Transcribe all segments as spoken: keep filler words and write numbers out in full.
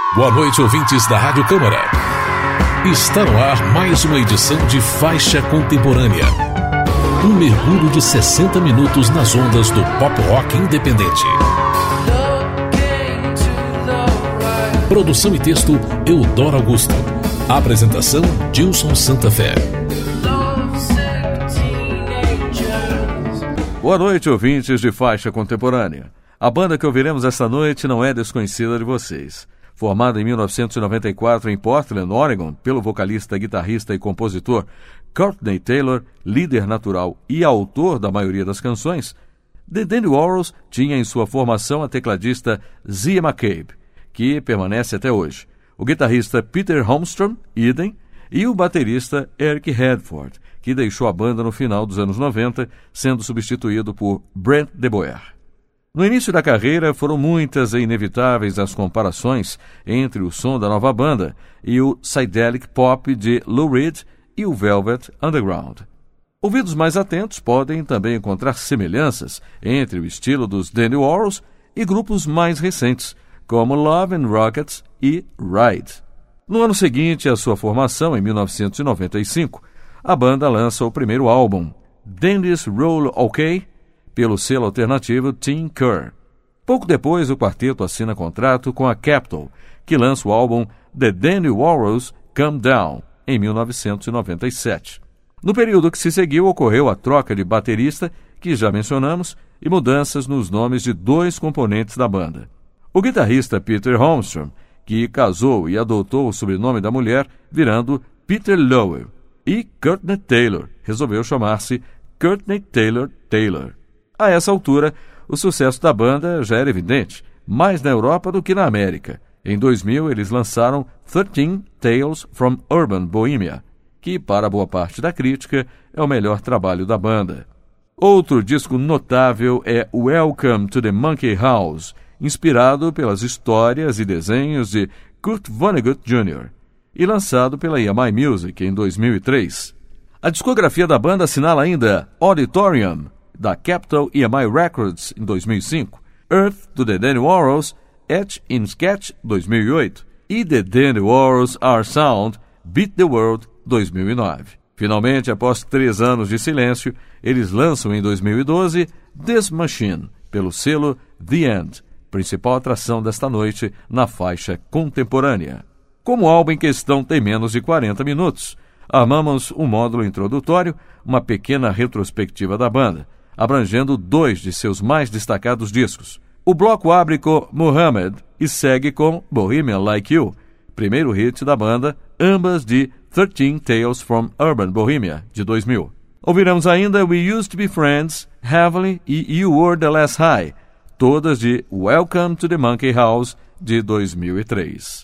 Boa noite, ouvintes da Rádio Câmara. Está no ar mais uma edição de Faixa Contemporânea. Um mergulho de sessenta minutos nas ondas do pop rock independente. Produção e texto, Eudoro Augusto. Apresentação, Dilson Santa Fé. Boa noite, ouvintes de Faixa Contemporânea. A banda que ouviremos esta noite não é desconhecida de vocês. Formada em mil novecentos e noventa e quatro em Portland, Oregon, pelo vocalista, guitarrista e compositor Courtney Taylor, líder natural e autor da maioria das canções, The Dandy Warhols tinha em sua formação a tecladista Zia McCabe, que permanece até hoje, o guitarrista Peter Holmstrom, idem, e o baterista Eric Hedford, que deixou a banda no final dos anos noventa, sendo substituído por Brent DeBoer. No início da carreira, foram muitas e inevitáveis as comparações entre o som da nova banda e o psychedelic pop de Lou Reed e o Velvet Underground. Ouvidos mais atentos podem também encontrar semelhanças entre o estilo dos Dandy Warhols e grupos mais recentes, como Love and Rockets e Ride. No ano seguinte à sua formação, em mil novecentos e noventa e cinco, a banda lança o primeiro álbum, Dandy's Roll OK, pelo selo alternativo Tim Kerr. Pouco depois, o quarteto assina contrato com a Capitol, que lança o álbum The Dandy Warhols Come Down, em mil novecentos e noventa e sete. No período que se seguiu, ocorreu a troca de baterista, que já mencionamos, e mudanças nos nomes de dois componentes da banda. O guitarrista Peter Holmstrom, que casou e adotou o sobrenome da mulher, virando Peter Lowell, e Courtney Taylor resolveu chamar-se Courtney Taylor Taylor. A essa altura, o sucesso da banda já era evidente, mais na Europa do que na América. Em dois mil, eles lançaram thirteen Tales from Urban Bohemia, que, para boa parte da crítica, é o melhor trabalho da banda. Outro disco notável é Welcome to the Monkey House, inspirado pelas histórias e desenhos de Kurt Vonnegut Júnior, e lançado pela E M I Music em dois mil e três. A discografia da banda assinala ainda Auditorium, da Capitol E M I Records, em dois mil e cinco, Earth to the Dandy Warhols, Etch in Sketch, dois mil e oito, e The Dandy Warhols Are Sound, Beat the World, dois mil e nove. Finalmente, após três anos de silêncio, eles lançam em dois mil e doze This Machine, pelo selo The End, principal atração desta noite na faixa contemporânea. Como o álbum em questão tem menos de quarenta minutos, armamos um módulo introdutório, uma pequena retrospectiva da banda, abrangendo dois de seus mais destacados discos. O bloco abre com Muhammad e segue com Bohemian Like You, primeiro hit da banda, ambas de thirteen Tales from Urban Bohemia, de dois mil. Ouviremos ainda We Used to Be Friends, Heavenly e You Were the Last High, todas de Welcome to the Monkey House, de dois mil e três.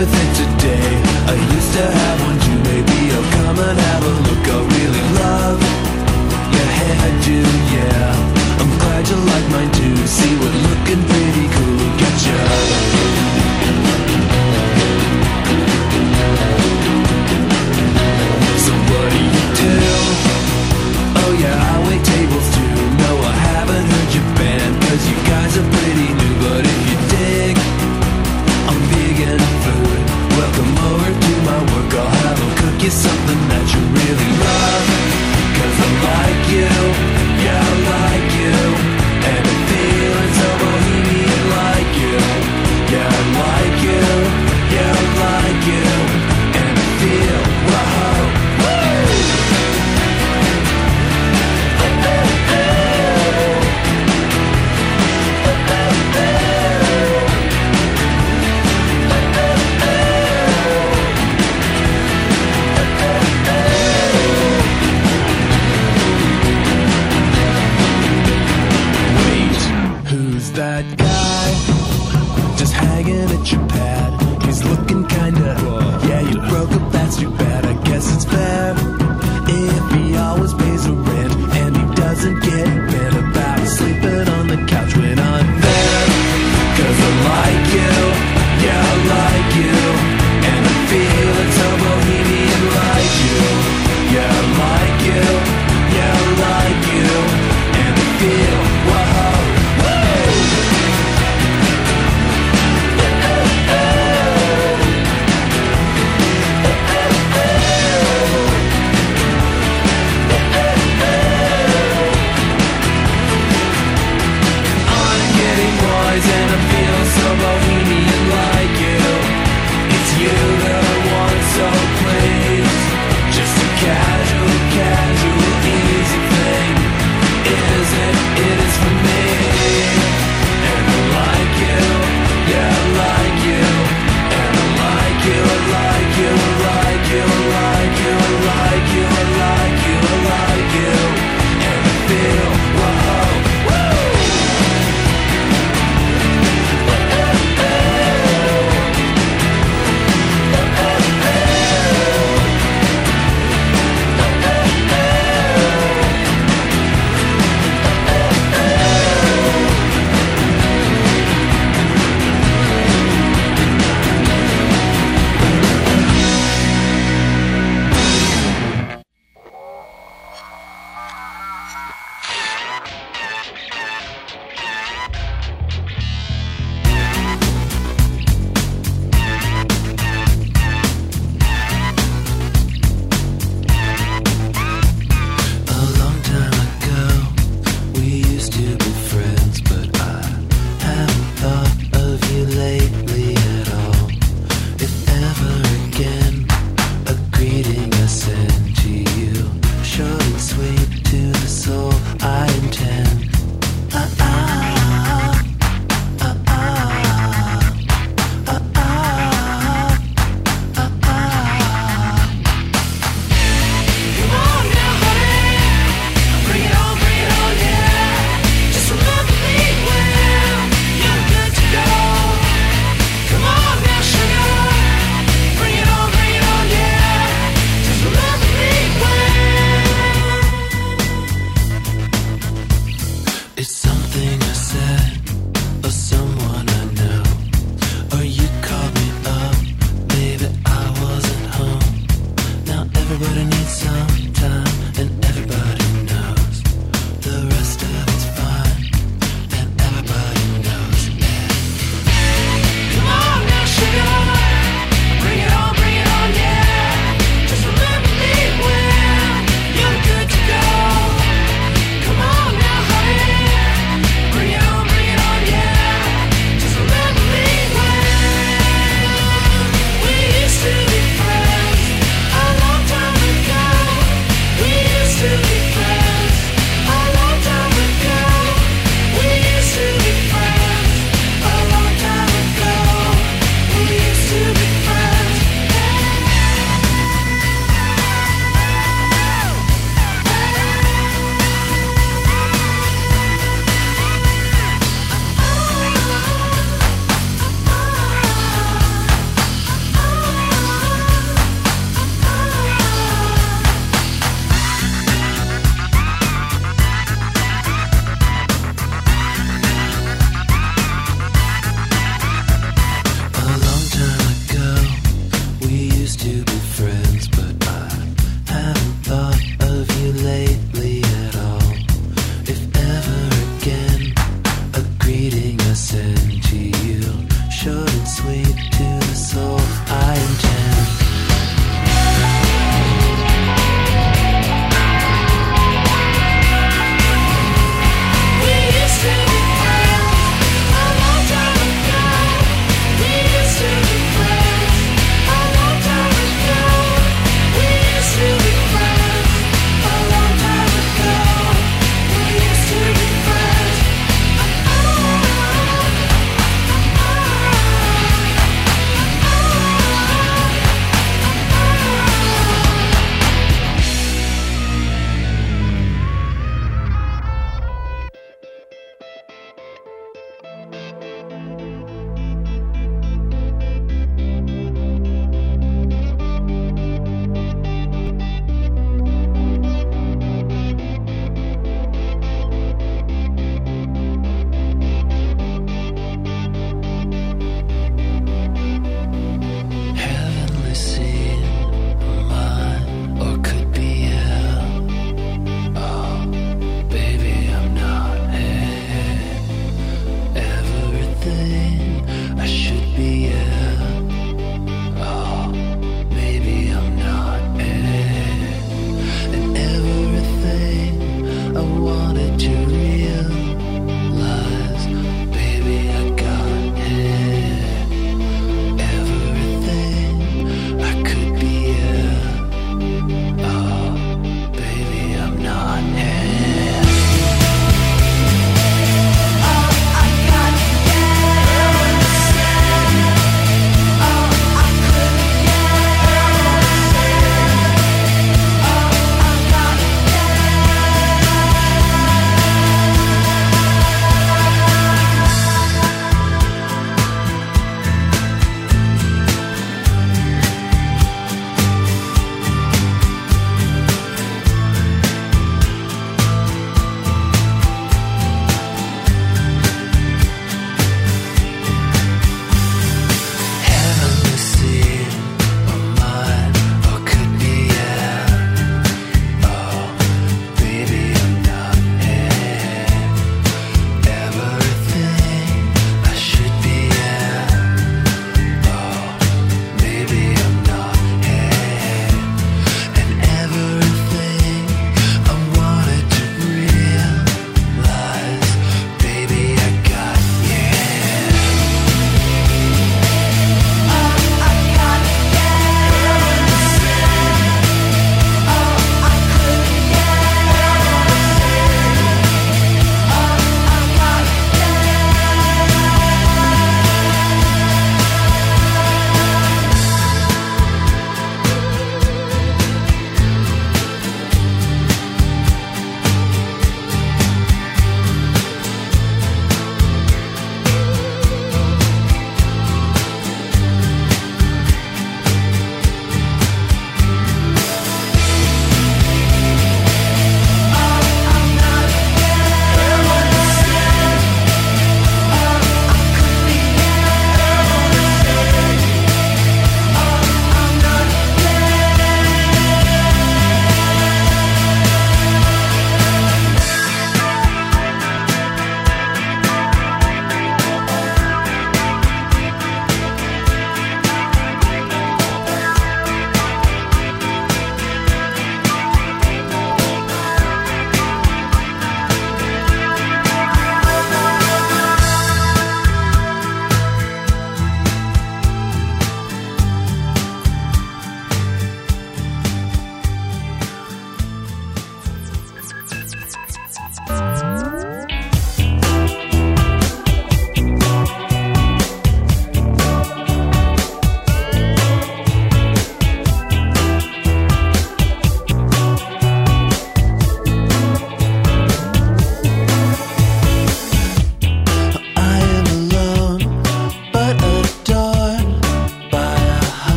with it today. I used to have one too, maybe I'll come and have a look. I really love your hairdo, yeah. I'm glad you like mine too. See what looking pretty cool gets ya. So what do you do? Oh yeah, I wait tables too. No, I haven't heard your band, cause you guys are pretty new. But if you dig, I'm vegan food. Welcome over to my work. I'll have them cook you something that you really love. Cause I like you, yeah I like you. And if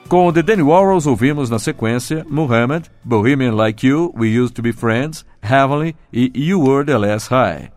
Com The Dandy Warhols ouvimos na sequência Muhammad, Bohemian Like You, We Used to Be Friends, Heavenly e You Were the Last High.